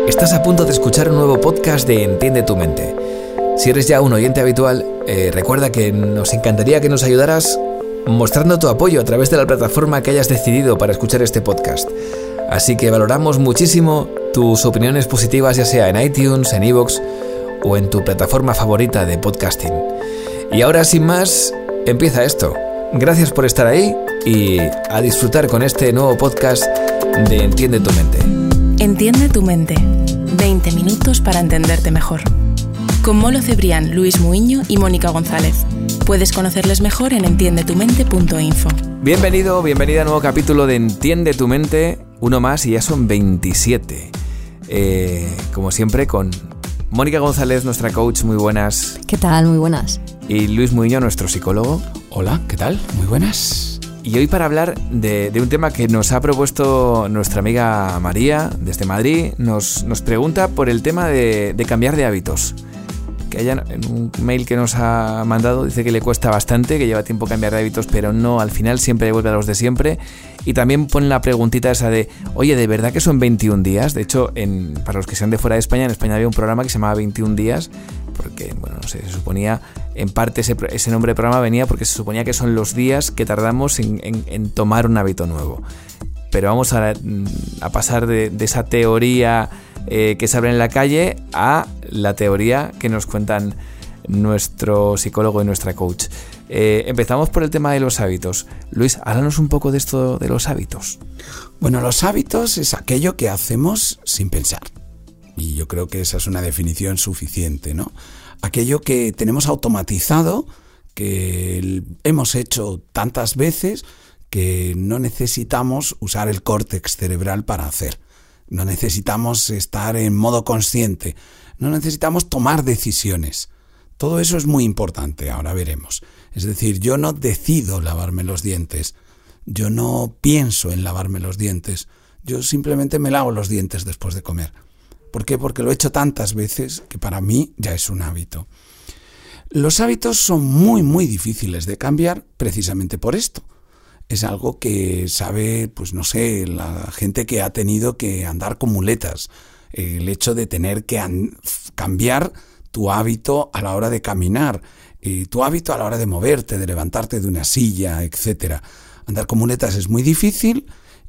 Estás a punto de escuchar un nuevo podcast de Entiende tu mente. Si eres ya un oyente habitual, recuerda que nos encantaría que nos ayudaras mostrando tu apoyo a través de la plataforma que hayas decidido para escuchar este podcast. Así que valoramos muchísimo tus opiniones positivas, ya sea en iTunes, en iVoox o en tu plataforma favorita de podcasting. Y ahora, sin más, empieza esto. Gracias por estar ahí y a disfrutar con este nuevo podcast de Entiende tu mente. Entiende tu mente. 20 minutos para entenderte mejor. Con Molo Cebrián, Luis Muiño y Mónica González. Puedes conocerles mejor en entiendetumente.info. Bienvenida a nuevo capítulo de Entiende tu mente. Uno más y ya son 27. Como siempre con Mónica González, nuestra coach. Muy buenas. ¿Qué tal? Muy buenas. Y Luis Muiño, nuestro psicólogo. Hola, ¿qué tal? Muy buenas. Y hoy para hablar de un tema que nos ha propuesto nuestra amiga María desde Madrid, nos pregunta por el tema de cambiar de hábitos. Que ella en un mail que nos ha mandado dice que le cuesta bastante, que lleva tiempo cambiar de hábitos, pero no, al final siempre vuelve a los de siempre. Y también pone la preguntita esa de, oye, ¿de verdad que son 21 días? De hecho, para los que sean de fuera de España, en España había un programa que se llamaba 21 días, porque, bueno, no sé, se suponía, en parte ese nombre de programa venía porque se suponía que son los días que tardamos en tomar un hábito nuevo. Pero vamos a pasar de esa teoría que se abre en la calle a la teoría que nos cuentan nuestro psicólogo y nuestra coach. Empezamos por el tema de los hábitos. Luis, háblanos un poco de esto de los hábitos. Bueno, los hábitos es aquello que hacemos sin pensar. Y yo creo que esa es una definición suficiente, ¿no? Aquello que tenemos automatizado, que hemos hecho tantas veces que no necesitamos usar el córtex cerebral para hacer. No necesitamos estar en modo consciente. No necesitamos tomar decisiones. Todo eso es muy importante, ahora veremos. Es decir, yo no decido lavarme los dientes. Yo no pienso en lavarme los dientes. Yo simplemente me lavo los dientes después de comer. ¿Por qué? Porque lo he hecho tantas veces que para mí ya es un hábito. Los hábitos son muy, muy difíciles de cambiar precisamente por esto. Es algo que sabe, pues no sé, la gente que ha tenido que andar con muletas. El hecho de tener que cambiar tu hábito a la hora de caminar, tu hábito a la hora de moverte, de levantarte de una silla, etc. Andar con muletas es muy difícil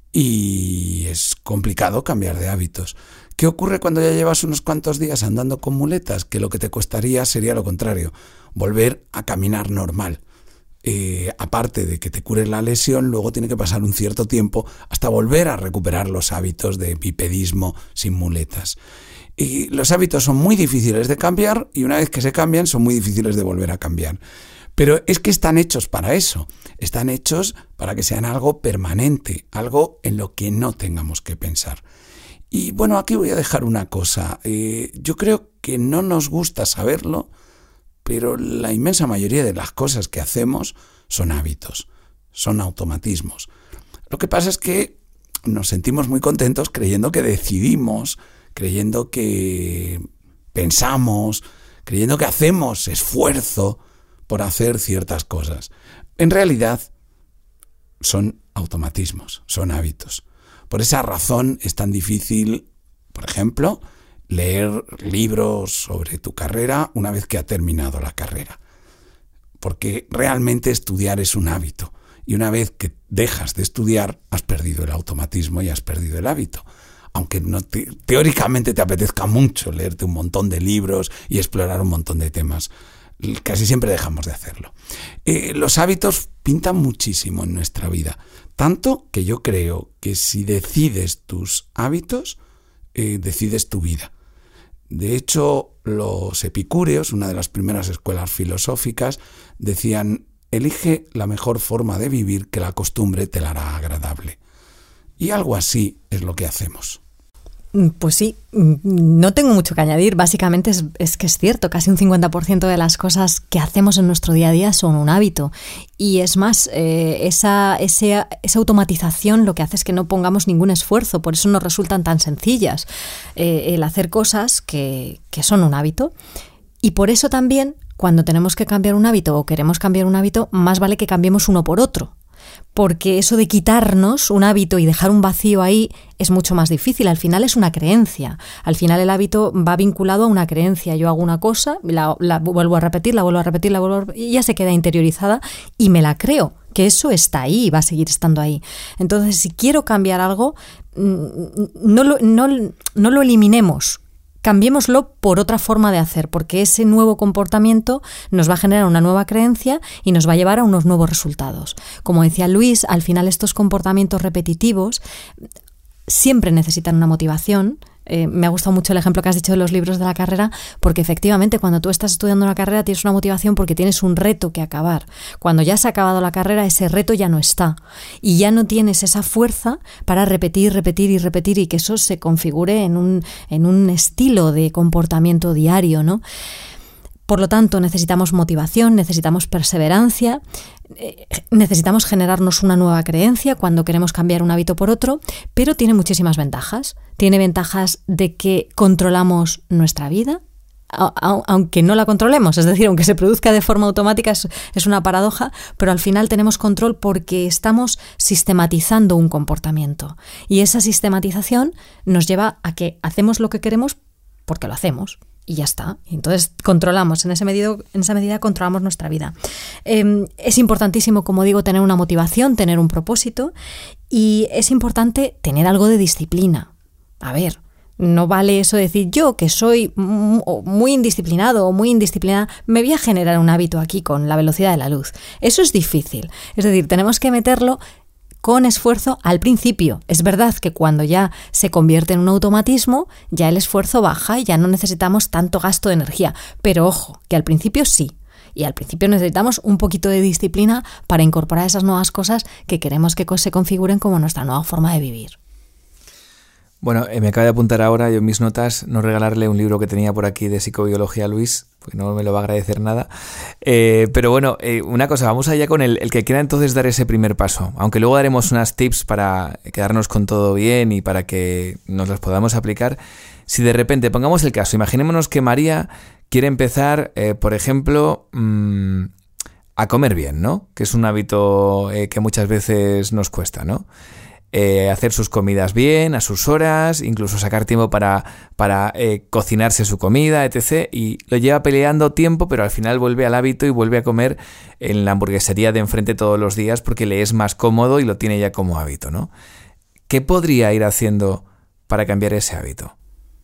y es complicado cambiar de hábitos. ¿Qué ocurre cuando ya llevas unos cuantos días andando con muletas? Que lo que te costaría sería lo contrario, volver a caminar normal. Aparte de que te cures la lesión, luego tiene que pasar un cierto tiempo hasta volver a recuperar los hábitos de bipedismo sin muletas. Y los hábitos son muy difíciles de cambiar y una vez que se cambian son muy difíciles de volver a cambiar. Pero es que están hechos para eso, están hechos para que sean algo permanente, algo en lo que no tengamos que pensar. Y bueno, aquí voy a dejar una cosa. Yo creo que no nos gusta saberlo, pero la inmensa mayoría de las cosas que hacemos son hábitos, son automatismos. Lo que pasa es que nos sentimos muy contentos creyendo que decidimos, creyendo que pensamos, creyendo que hacemos esfuerzo por hacer ciertas cosas. En realidad son automatismos, son hábitos. Por esa razón es tan difícil, por ejemplo, leer libros sobre tu carrera una vez que ha terminado la carrera. Porque realmente estudiar es un hábito. Y una vez que dejas de estudiar, has perdido el automatismo y has perdido el hábito. Aunque teóricamente te apetezca mucho leerte un montón de libros y explorar un montón de temas. Casi siempre dejamos de hacerlo. Los hábitos pintan muchísimo en nuestra vida. Tanto que yo creo que si decides tus hábitos, decides tu vida. De hecho, los epicúreos, una de las primeras escuelas filosóficas, decían: elige la mejor forma de vivir, que la costumbre te la hará agradable. Y algo así es lo que hacemos. Pues sí, no tengo mucho que añadir. Básicamente es que es cierto, casi un 50% de las cosas que hacemos en nuestro día a día son un hábito. Y es más, esa automatización lo que hace es que no pongamos ningún esfuerzo, por eso nos resultan tan sencillas el hacer cosas que son un hábito. Y por eso también, cuando tenemos que cambiar un hábito o queremos cambiar un hábito, más vale que cambiemos uno por otro. porque eso de quitarnos un hábito y dejar un vacío ahí es mucho más difícil. Al final es una creencia. Al final el hábito va vinculado a una creencia. Yo hago una cosa, la vuelvo a repetir, y ya se queda interiorizada y me la creo, que eso está ahí y va a seguir estando ahí. Entonces, si quiero cambiar algo, no lo eliminemos. Cambiémoslo por otra forma de hacer, porque ese nuevo comportamiento nos va a generar una nueva creencia y nos va a llevar a unos nuevos resultados. Como decía Luis, al final estos comportamientos repetitivos siempre necesitan una motivación. Me ha gustado mucho el ejemplo que has dicho de los libros de la carrera, porque efectivamente cuando tú estás estudiando una carrera tienes una motivación porque tienes un reto que acabar. Cuando ya has acabado la carrera, ese reto ya no está y ya no tienes esa fuerza para repetir y que eso se configure en un estilo de comportamiento diario, ¿no? Por lo tanto, necesitamos motivación, necesitamos perseverancia, necesitamos generarnos una nueva creencia cuando queremos cambiar un hábito por otro, pero tiene muchísimas ventajas. Tiene ventajas de que controlamos nuestra vida, aunque no la controlemos, es decir, aunque se produzca de forma automática, es una paradoja, pero al final tenemos control porque estamos sistematizando un comportamiento. Y esa sistematización nos lleva a que hacemos lo que queremos porque lo hacemos. Y ya está. Entonces controlamos, en esa medida controlamos nuestra vida. Es importantísimo, como digo, tener una motivación, tener un propósito, y es importante tener algo de disciplina. A ver, no vale eso de decir yo que soy muy indisciplinado o muy indisciplinada, me voy a generar un hábito aquí con la velocidad de la luz. Eso es difícil. Es decir, tenemos que meterlo con esfuerzo al principio. Es verdad que cuando ya se convierte en un automatismo, ya el esfuerzo baja y ya no necesitamos tanto gasto de energía. Pero ojo, que al principio sí. Y al principio necesitamos un poquito de disciplina para incorporar esas nuevas cosas que queremos que se configuren como nuestra nueva forma de vivir. Bueno, me acabo de apuntar ahora yo en mis notas no regalarle un libro que tenía por aquí de psicobiología a Luis, porque no me lo va a agradecer nada. Pero bueno, una cosa, vamos allá con el que quiera entonces dar ese primer paso. Aunque luego daremos unas tips para quedarnos con todo bien y para que nos las podamos aplicar. Si de repente, pongamos el caso, imaginémonos que María quiere empezar, por ejemplo, a comer bien, ¿no? Que es un hábito que muchas veces nos cuesta, ¿no? Hacer sus comidas bien, a sus horas, incluso sacar tiempo para cocinarse su comida, etc. Y lo lleva peleando tiempo, pero al final vuelve al hábito y vuelve a comer en la hamburguesería de enfrente todos los días porque le es más cómodo y lo tiene ya como hábito, ¿no? ¿Qué podría ir haciendo para cambiar ese hábito?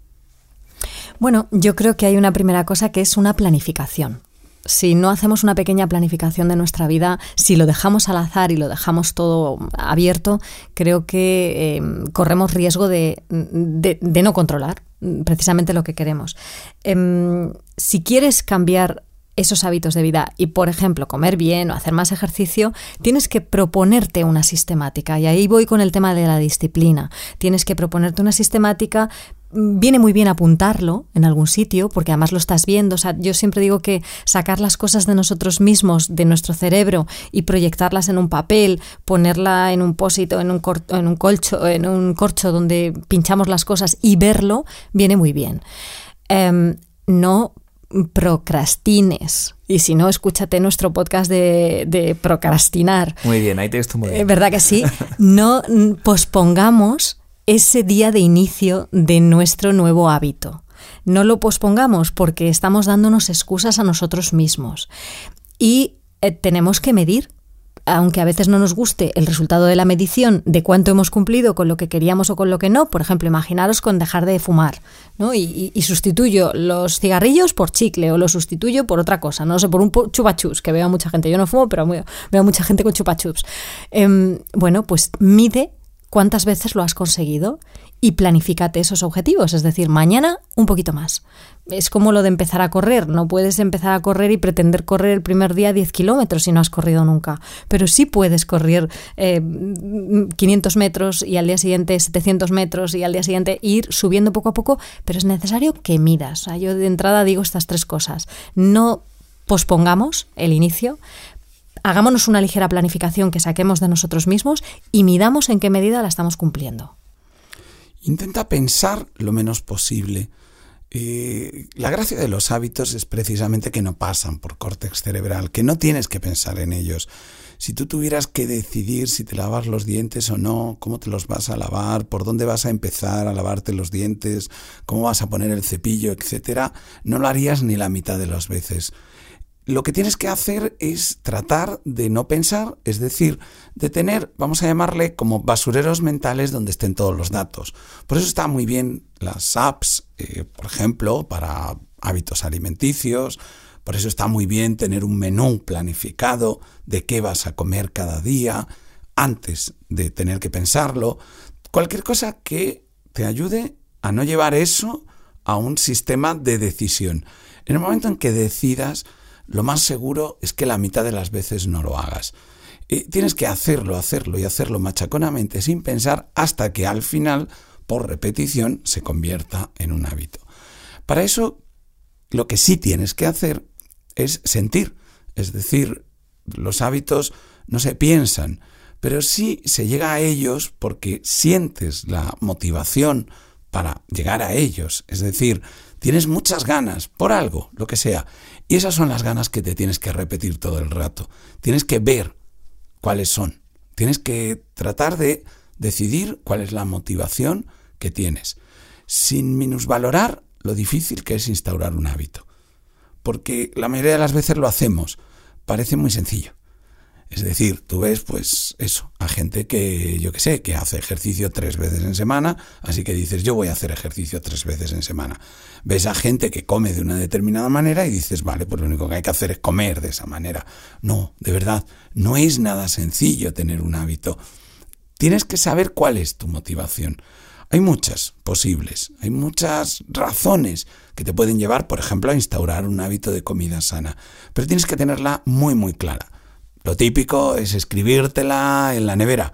Bueno, yo creo que hay una primera cosa que es una planificación. Si no hacemos una pequeña planificación de nuestra vida, si lo dejamos al azar y lo dejamos todo abierto, creo que corremos riesgo de no controlar precisamente lo que queremos. Si quieres cambiar esos hábitos de vida y, por ejemplo, comer bien o hacer más ejercicio, tienes que proponerte una sistemática. Y ahí voy con el tema de la disciplina. Tienes que proponerte una sistemática. Viene muy bien apuntarlo en algún sitio, porque además lo estás viendo. O sea, yo siempre digo que sacar las cosas de nosotros mismos, de nuestro cerebro, y proyectarlas en un papel, ponerla en un post-it o en un corcho donde pinchamos las cosas y verlo, viene muy bien. No procrastines. Y si no, escúchate nuestro podcast de procrastinar. Muy bien, ahí te estoy muy bien. ¿Verdad que sí? No pospongamos ese día de inicio de nuestro nuevo hábito. No lo pospongamos porque estamos dándonos excusas a nosotros mismos. Y tenemos que medir, aunque a veces no nos guste el resultado de la medición de cuánto hemos cumplido con lo que queríamos o con lo que no. Por ejemplo, imaginaros con dejar de fumar, ¿no? Y sustituyo los cigarrillos por chicle o lo sustituyo por otra cosa, no sé, por un chupa-chups, que veo a mucha gente. Yo no fumo, pero veo a mucha gente con chupa-chups. Bueno, pues mide cuántas veces lo has conseguido y planifícate esos objetivos. Es decir, mañana un poquito más. Es como lo de empezar a correr. No puedes empezar a correr y pretender correr el primer día 10 kilómetros si no has corrido nunca. Pero sí puedes correr 500 metros y al día siguiente 700 metros y al día siguiente ir subiendo poco a poco, pero es necesario que midas. O sea, yo de entrada digo estas tres cosas. No pospongamos el inicio. Hagámonos una ligera planificación que saquemos de nosotros mismos y midamos en qué medida la estamos cumpliendo. Intenta pensar lo menos posible. La gracia de los hábitos es precisamente que no pasan por córtex cerebral, que no tienes que pensar en ellos. Si tú tuvieras que decidir si te lavas los dientes o no, cómo te los vas a lavar, por dónde vas a empezar a lavarte los dientes, cómo vas a poner el cepillo, etcétera, no lo harías ni la mitad de las veces. Lo que tienes que hacer es tratar de no pensar, es decir, de tener, vamos a llamarle como basureros mentales donde estén todos los datos. Por eso está muy bien las apps, por ejemplo, para hábitos alimenticios. Por eso está muy bien tener un menú planificado de qué vas a comer cada día antes de tener que pensarlo. Cualquier cosa que te ayude a no llevar eso a un sistema de decisión. En el momento en que decidas, lo más seguro es que la mitad de las veces no lo hagas. Tienes que hacerlo y hacerlo machaconamente sin pensar hasta que al final, por repetición, se convierta en un hábito. Para eso, lo que sí tienes que hacer es sentir. Es decir, los hábitos no se piensan, pero sí se llega a ellos porque sientes la motivación para llegar a ellos. Es decir, tienes muchas ganas por algo, lo que sea. Y esas son las ganas que te tienes que repetir todo el rato. Tienes que ver cuáles son. Tienes que tratar de decidir cuál es la motivación que tienes, sin minusvalorar lo difícil que es instaurar un hábito. Porque la mayoría de las veces lo hacemos. Parece muy sencillo. Es decir, tú ves, pues eso, a gente que, yo qué sé, que hace ejercicio 3 veces en semana, así que dices, yo voy a hacer ejercicio 3 veces en semana. Ves a gente que come de una determinada manera y dices, vale, pues lo único que hay que hacer es comer de esa manera. No, de verdad, no es nada sencillo tener un hábito. Tienes que saber cuál es tu motivación. Hay muchas posibles, hay muchas razones que te pueden llevar, por ejemplo, a instaurar un hábito de comida sana, pero tienes que tenerla muy, muy clara. Lo típico es escribírtela en la nevera.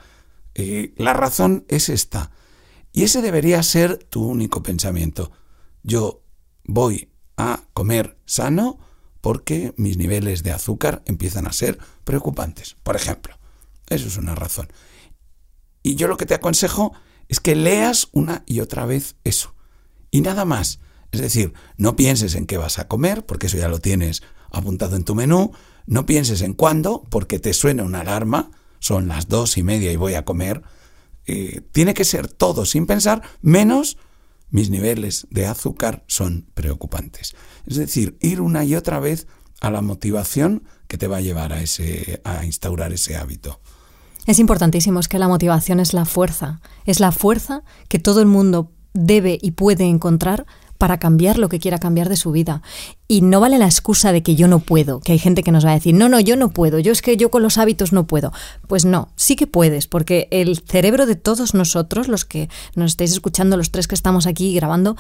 La razón es esta. Y ese debería ser tu único pensamiento. Yo voy a comer sano porque mis niveles de azúcar empiezan a ser preocupantes, por ejemplo. Eso es una razón. Y yo lo que te aconsejo es que leas una y otra vez eso. Y nada más. Es decir, no pienses en qué vas a comer, porque eso ya lo tienes apuntado en tu menú. No pienses en cuándo, porque te suena una alarma, son las 2:30 y voy a comer. Tiene que ser todo sin pensar, menos mis niveles de azúcar son preocupantes. Es decir, ir una y otra vez a la motivación que te va a llevar a instaurar ese hábito. Es importantísimo, es que la motivación es la fuerza que todo el mundo debe y puede encontrar para cambiar lo que quiera cambiar de su vida. Y no vale la excusa de que yo no puedo, que hay gente que nos va a decir, no, yo no puedo, yo con los hábitos no puedo. Pues no, sí que puedes, porque el cerebro de todos nosotros, los que nos estáis escuchando, los 3 que estamos aquí grabando,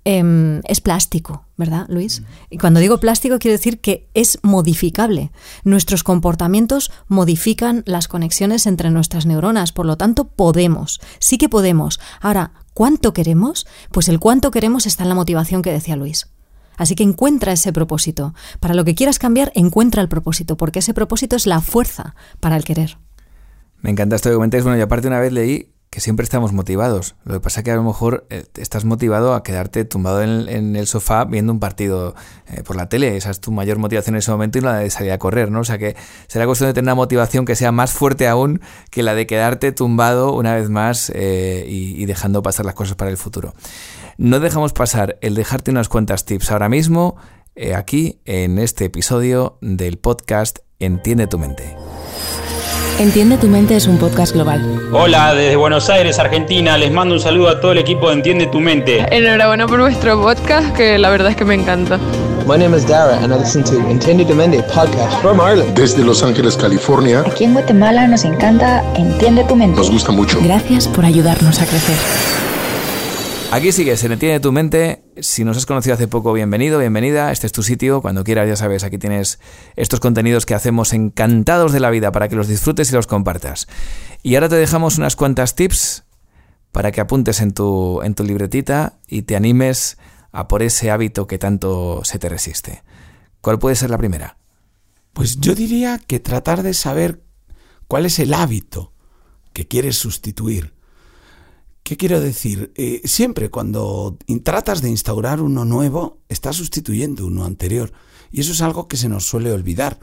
es plástico, ¿verdad, Luis? Y cuando digo plástico quiero decir que es modificable. Nuestros comportamientos modifican las conexiones entre nuestras neuronas, por lo tanto podemos, sí que podemos. Ahora, ¿cuánto queremos? Pues el cuánto queremos está en la motivación que decía Luis. Así que encuentra ese propósito. Para lo que quieras cambiar, encuentra el propósito, porque ese propósito es la fuerza para el querer. Me encanta esto que comentáis. Bueno, yo aparte una vez leí que siempre estamos motivados. Lo que pasa es que a lo mejor estás motivado a quedarte tumbado en el sofá viendo un partido por la tele. Esa es tu mayor motivación en ese momento y no la de salir a correr, ¿no? O sea que será cuestión de tener una motivación que sea más fuerte aún que la de quedarte tumbado una vez más y dejando pasar las cosas para el futuro. No dejamos pasar el dejarte unas cuantas tips ahora mismo aquí en este episodio del podcast Entiende tu mente. Entiende tu mente es un podcast global. Hola, desde Buenos Aires, Argentina. Les mando un saludo a todo el equipo de Entiende tu mente. Enhorabuena por vuestro podcast, que la verdad es que me encanta. My name is Dara and I listen to Entiende tu mente podcast from Ireland. Desde Los Ángeles, California. Aquí en Guatemala nos encanta Entiende tu mente. Nos gusta mucho. Gracias por ayudarnos a crecer. Aquí sigues en Entiende tu mente. Si nos has conocido hace poco, bienvenido, bienvenida. Este es tu sitio. Cuando quieras, ya sabes, aquí tienes estos contenidos que hacemos encantados de la vida para que los disfrutes y los compartas. Y ahora te dejamos unas cuantas tips para que apuntes en tu libretita y te animes a por ese hábito que tanto se te resiste. ¿Cuál puede ser la primera? Pues yo diría que tratar de saber cuál es el hábito que quieres sustituir. ¿Qué quiero decir? Siempre cuando tratas de instaurar uno nuevo, estás sustituyendo uno anterior. Y eso es algo que se nos suele olvidar.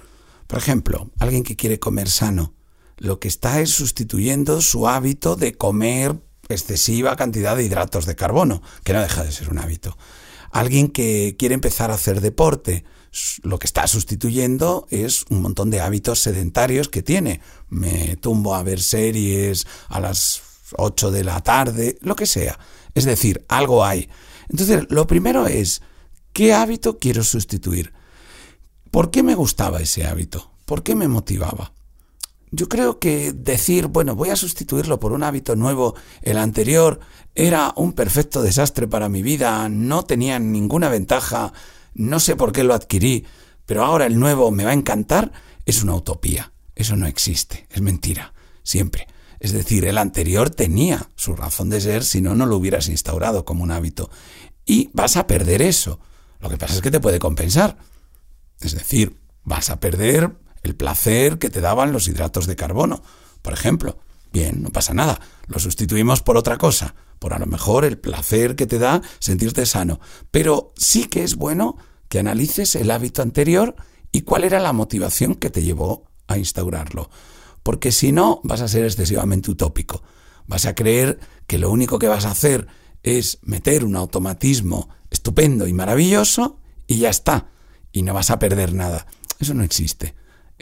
Por ejemplo, alguien que quiere comer sano, lo que está es sustituyendo su hábito de comer excesiva cantidad de hidratos de carbono, que no deja de ser un hábito. Alguien que quiere empezar a hacer deporte, lo que está sustituyendo es un montón de hábitos sedentarios que tiene. Me tumbo a ver series a las 8 de la tarde, lo que sea. Es decir, algo hay. Entonces, lo primero es, ¿qué hábito quiero sustituir? ¿Por qué me gustaba ese hábito? ¿Por qué me motivaba? Yo creo que decir, bueno, voy a sustituirlo por un hábito nuevo, el anterior era un perfecto desastre para mi vida, no tenía ninguna ventaja, no sé por qué lo adquirí, pero ahora el nuevo me va a encantar, es una utopía. Eso no existe, es mentira, siempre. Es decir, el anterior tenía su razón de ser, si no, no lo hubieras instaurado como un hábito. Y vas a perder eso. Lo que pasa es que te puede compensar. Es decir, vas a perder el placer que te daban los hidratos de carbono, por ejemplo. Bien, no pasa nada. Lo sustituimos por otra cosa. Por a lo mejor el placer que te da sentirte sano. Pero sí que es bueno que analices el hábito anterior y cuál era la motivación que te llevó a instaurarlo. Porque si no, vas a ser excesivamente utópico. Vas a creer que lo único que vas a hacer es meter un automatismo estupendo y maravilloso y ya está. Y no vas a perder nada. Eso no existe.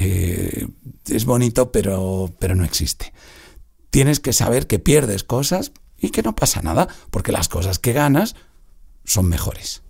Es bonito, pero no existe. Tienes que saber que pierdes cosas y que no pasa nada, porque las cosas que ganas son mejores.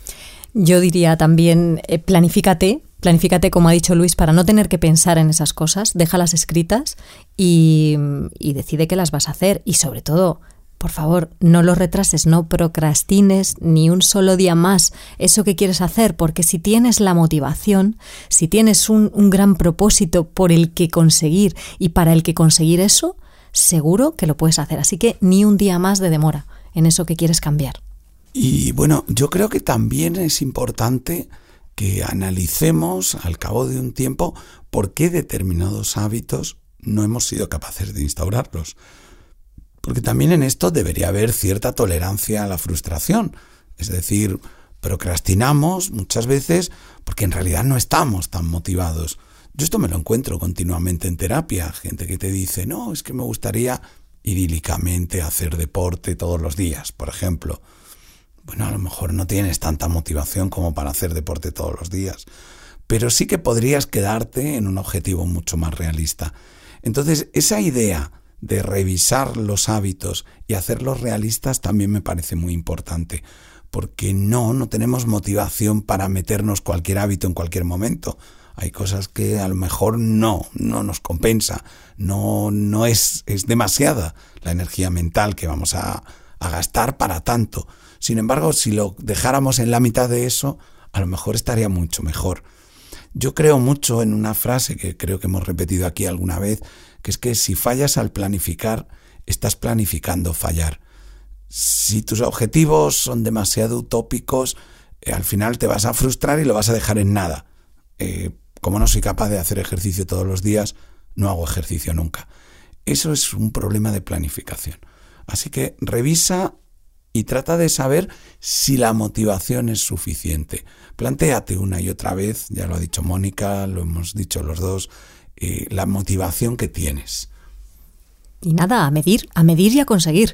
Yo diría también, planifícate como ha dicho Luis, para no tener que pensar en esas cosas, déjalas escritas y decide que las vas a hacer. Y sobre todo, por favor, no lo retrases, no procrastines ni un solo día más eso que quieres hacer, porque si tienes la motivación, si tienes un gran propósito por el que conseguir y para el que conseguir eso, seguro que lo puedes hacer. Así que ni un día más de demora en eso que quieres cambiar. Y bueno, yo creo que también es importante que analicemos al cabo de un tiempo por qué determinados hábitos no hemos sido capaces de instaurarlos. Porque también en esto debería haber cierta tolerancia a la frustración. Es decir, procrastinamos muchas veces porque en realidad no estamos tan motivados. Yo esto me lo encuentro continuamente en terapia. Gente que te dice, no, es que me gustaría idílicamente hacer deporte todos los días, por ejemplo. Bueno, a lo mejor no tienes tanta motivación como para hacer deporte todos los días, pero sí que podrías quedarte en un objetivo mucho más realista. Entonces, esa idea de revisar los hábitos y hacerlos realistas también me parece muy importante, porque no tenemos motivación para meternos cualquier hábito en cualquier momento. Hay cosas que a lo mejor no nos compensa, no es demasiada la energía mental que vamos a gastar para tanto. Sin embargo, si lo dejáramos en la mitad de eso, a lo mejor estaría mucho mejor. Yo creo mucho en una frase que creo que hemos repetido aquí alguna vez, que es que si fallas al planificar, estás planificando fallar. Si tus objetivos son demasiado utópicos, al final te vas a frustrar y lo vas a dejar en nada. Como no soy capaz de hacer ejercicio todos los días, no hago ejercicio nunca. Eso es un problema de planificación. Así que revisa y trata de saber si la motivación es suficiente. Plantéate una y otra vez, ya lo ha dicho Mónica, lo hemos dicho los dos, la motivación que tienes. Y nada, a medir y a conseguir.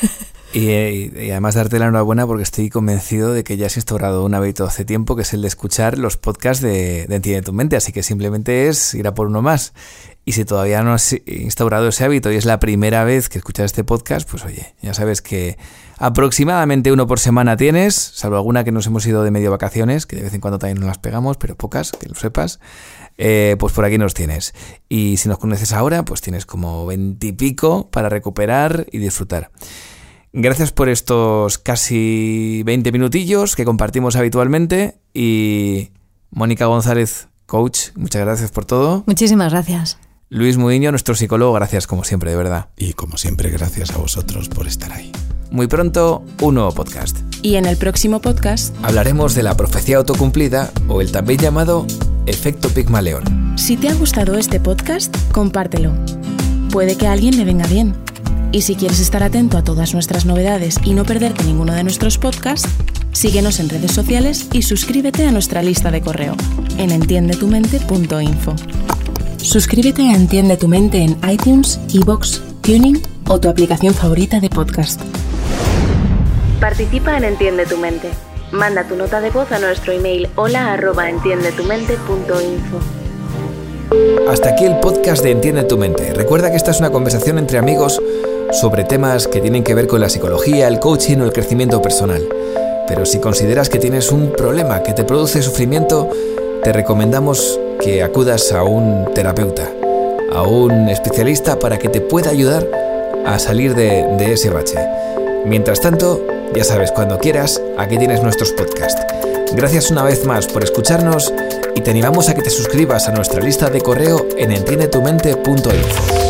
Y además darte la enhorabuena porque estoy convencido de que ya has instaurado un hábito hace tiempo, que es el de escuchar los podcasts de Entiende tu Mente, así que simplemente es ir a por uno más. Y si todavía no has instaurado ese hábito y es la primera vez que escuchas este podcast, pues oye, ya sabes que aproximadamente uno por semana tienes, salvo alguna que nos hemos ido de medio vacaciones, que de vez en cuando también nos las pegamos, pero pocas, que lo sepas, pues por aquí nos tienes. Y si nos conoces ahora, pues tienes como 20 y pico para recuperar y disfrutar. Gracias por estos casi 20 minutillos que compartimos habitualmente. Y Mónica González, coach, muchas gracias por todo. Muchísimas gracias. Luis Muiño, nuestro psicólogo, gracias como siempre, de verdad. Y como siempre, gracias a vosotros por estar ahí. Muy pronto, un nuevo podcast. Y en el próximo podcast hablaremos de la profecía autocumplida o el también llamado efecto Pigmaleón. Si te ha gustado este podcast, compártelo. Puede que a alguien le venga bien. Y si quieres estar atento a todas nuestras novedades y no perderte ninguno de nuestros podcasts, Síguenos en redes sociales y suscríbete a nuestra lista de correo en entiendetumente.info. Suscríbete a Entiende tu Mente en iTunes, iVoox, Tuning o tu aplicación favorita de podcast. Participa en Entiende tu Mente. Manda tu nota de voz a nuestro email hola@entiendetumente.info. Hasta aquí el podcast de Entiende tu Mente. Recuerda que esta es una conversación entre amigos sobre temas que tienen que ver con la psicología, el coaching o el crecimiento personal. Pero si consideras que tienes un problema que te produce sufrimiento, te recomendamos que acudas a un terapeuta, a un especialista para que te pueda ayudar a salir de ese bache. Mientras tanto, ya sabes, cuando quieras, aquí tienes nuestros podcasts. Gracias una vez más por escucharnos y te animamos a que te suscribas a nuestra lista de correo en entiendetumente.info.